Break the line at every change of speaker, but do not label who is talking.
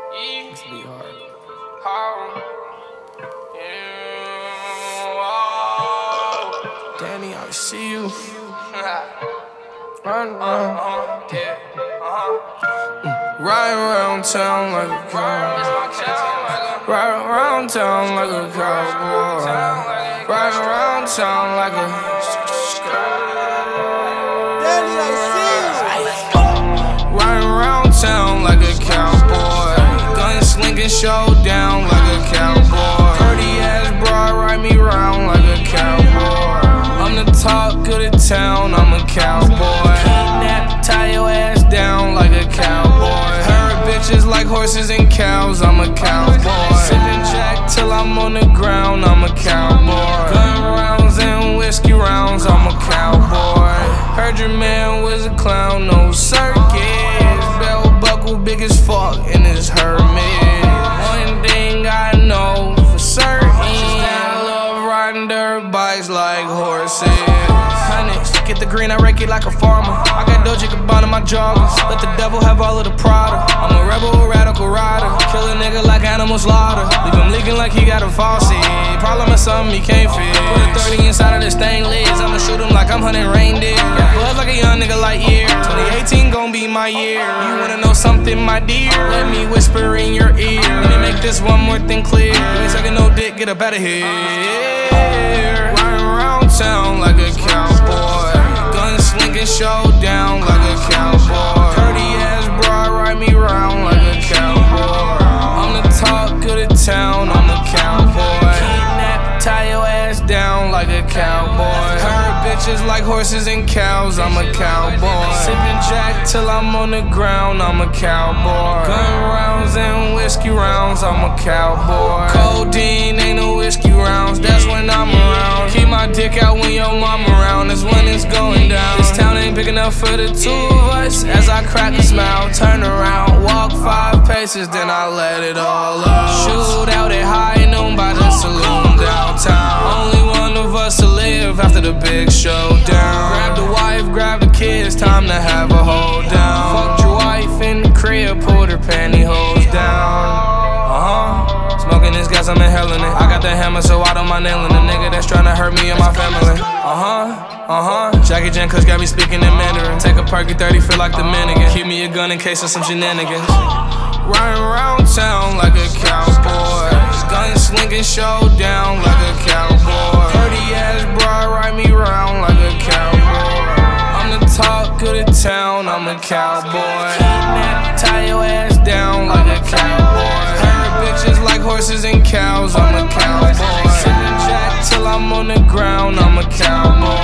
This be hard. Danny, I see you. Run around. Ride around town like a cowboy. Ride around town like a cowboy. Ride around town like a
Danny, I see you.
Ride around town like a cowboy. Gun slinging showdown like a cowboy. Dirty ass broad ride me round like a cowboy. I'm the talk of the town, I'm a cowboy. Kidnap, tie your ass down like a cowboy. Heard bitches like horses and cows, I'm a cowboy. Sippin' Jack till I'm on the ground, I'm a cowboy. Gun rounds and whiskey rounds, I'm a cowboy. Heard your man was a clown, no circus. Belt buckle big as fuck in his Hermes. One thing I know for certain, I love riding dirt bikes like horses. Honey, get the green, I rake it like a farmer. I got Dolce Gabbana in my joggers. Let the devil have all of the Prada. I'm a rebel, a radical rider. Kill a nigga like animal slaughter. Leave him leaking like he got a faucet. Problem is something he can't fix. Put a 30 inside of this stainless. I'ma shoot him like I'm hunting reindeer. Got blood like a young nigga like year. 2018 gon' be my year. You wanna know something, my dear? Let me whisper in your ear. Let me make this one more thing clear. You ain't sucking no dick, get up out of here. Riding around town like a cowboy. Gun slinging showdown like a cowboy. Dirty ass broad ride me round like a cowboy. I'm the talk of the town, I'm a cowboy. Kidnap, tie your ass down like a cowboy. Heard bitches like horses and cows, I'm a cowboy. Sippin' Jack till I'm on the ground, I'm a cowboy. Gun rounds and whiskey rounds, I'm a cowboy. Codeine ain't no whiskey rounds, that's when I'm around. Keep my dick out when your mom around, that's when it's going down. This town ain't big enough for the two of us. As I crack a smile, turn around, walk 5 paces, then I let it all out. Shoot out at high noon by the saloon downtown. Only one of us to live after the big showdown. Grab the wife, grab the kids, time to have a hold down. Fucked your wife in the crib, pulled her pantyhose down. Smoking this gas, I'm inhaling it. I got the hammer, so I don't mind nailing a nigga that's tryna hurt me and my family. Jackie Chan Kush got me speaking in Mandarin. Take a perky 30, feel like the Dominican. Keep me a gun in case of some shenanigans. Riding around town like a cowboy. Gun slinging showdown like a cowboy. Dirty ass broad ride me round like a cowboy. I'm the talk of the town, I'm a cowboy. Kidnap, tie your ass down like a cowboy. Heard bitches like horses and cows, I'm a cowboy. Sippin' Jack till I'm on the ground, I'm a cowboy.